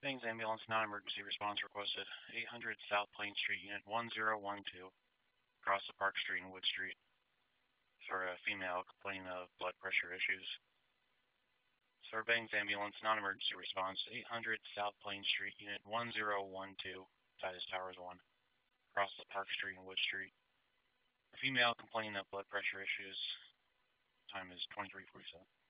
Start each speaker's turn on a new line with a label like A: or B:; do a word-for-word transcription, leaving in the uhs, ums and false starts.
A: Fairbanks Ambulance non-emergency response requested eight hundred South Plain Street, Unit one zero one two, across the Park Street and Wood Street, for a female complaining of blood pressure issues. Fairbanks Ambulance non-emergency response eight hundred South Plain Street, Unit one zero one two, Titus Towers one, across the Park Street and Wood Street. A female complaining of blood pressure issues. Time is twenty-three forty-seven.